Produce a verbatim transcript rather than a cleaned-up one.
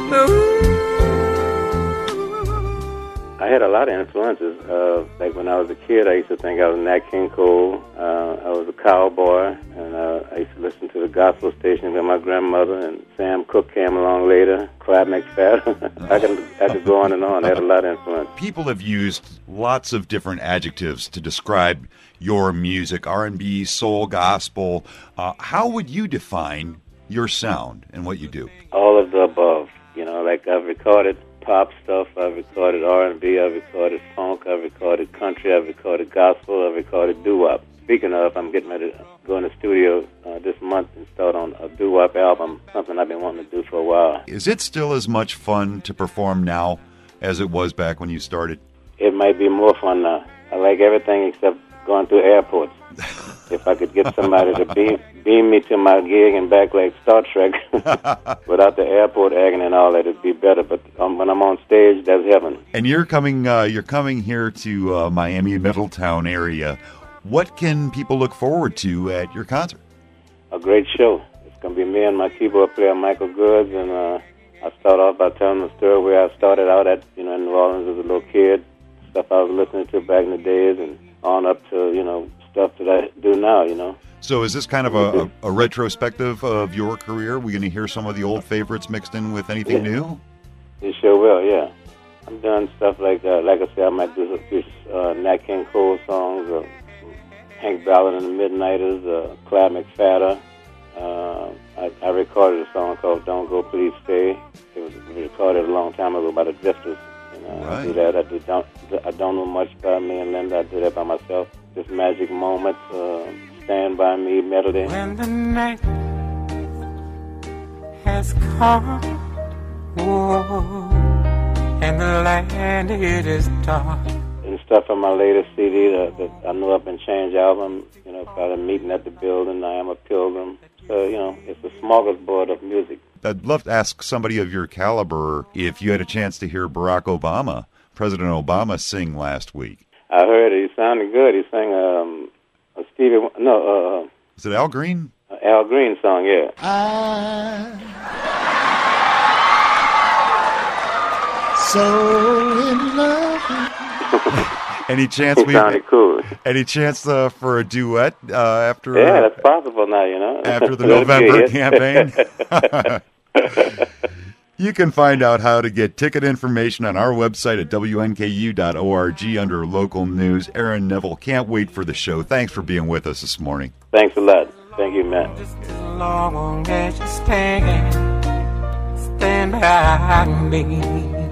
I had a lot of influences. Uh, like when I was a kid, I used to think I was Nat King Cole. Uh, I was a cowboy, and uh, I used to listen to the gospel station with my grandmother, and Sam Cooke came along later, Clyde McFadden. I could I could go on and on. I had a lot of influence. People have used lots of different adjectives to describe your music, R and B, soul, gospel. Uh, how would you define your sound and what you do? All of the above. You know, like I've recorded pop stuff, I've recorded R and B, I've recorded funk, I've recorded country, I've recorded gospel, I've recorded doo-wop. Speaking of, I'm getting ready to go in the studio uh, this month and start on a doo-wop album, something I've been wanting to do for a while. Is it still as much fun to perform now as it was back when you started? It might be more fun now. I like everything except going through airports. If I could get somebody to beam, beam me to my gig and back like Star Trek without the airport agony and all that, it'd be better. But um, when I'm on stage, that's heaven. And you're coming, uh, you're coming here to uh, Miami Middletown area. What can people look forward to at your concert? A great show. It's going to be me and my keyboard player, Michael Goods, and uh, I start off by telling the story where I started out at, you know, in New Orleans as a little kid, stuff I was listening to back in the days, and on up to, you know, stuff that I do now, you know. So is this kind of a, a, a retrospective of your career? We're going to hear some of the old favorites mixed in with anything yeah. new? You sure will, yeah. I'm doing stuff like, uh, like I said, I might do a few uh, Nat King Cole songs, uh, Hank Ballard and the Midnighters, uh, Clyde McFadden. Uh, I, I recorded a song called Don't Go, Please Stay. It was recorded a long time ago by the Drifters. And, uh, right. I do that. I, do, don't, I don't know much by me and Linda. I do that by myself. This Magic Moment, uh, Stand By Me melody. When the night has come, oh, and the land it is dark. And stuff on my latest C D, the, the I Know Up and Change album, you know, by the Meeting at the Building, I Am a Pilgrim. So, you know, it's a smorgasbord of music. I'd love to ask somebody of your caliber if you had a chance to hear Barack Obama, President Obama, sing last week. I heard it. He sounded good. He sang um, a Stevie, no, uh, is it Al Green? Uh, Al Green song, yeah. I'm so in love. Any chance he we? Sounded cool. Any chance uh, for a duet uh, after? Yeah, uh, that's possible now. You know, after the November campaign. You can find out how to get ticket information on our website at W N K U dot org under local news. Aaron Neville, can't wait for the show. Thanks for being with us this morning. Thanks a lot. Thank you, Matt. Just as long as you stand, stand by me.